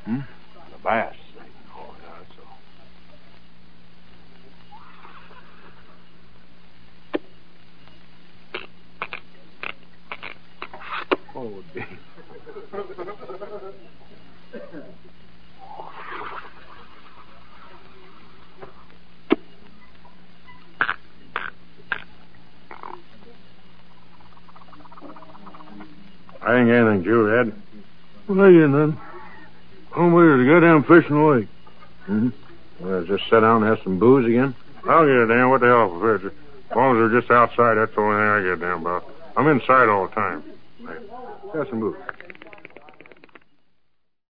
Hmm? The bass. Oh, yeah, that's all. Oh, Dave. I ain't got anything, Juliet. Well, I ain't none. Oh, there's a goddamn fish in the lake. Mm-hmm. Well, just sit down and have some booze again? I'll get a damn. What the hell for fish? As long as they're just outside, that's the only thing I get a damn about. I'm inside all the time. Have some booze.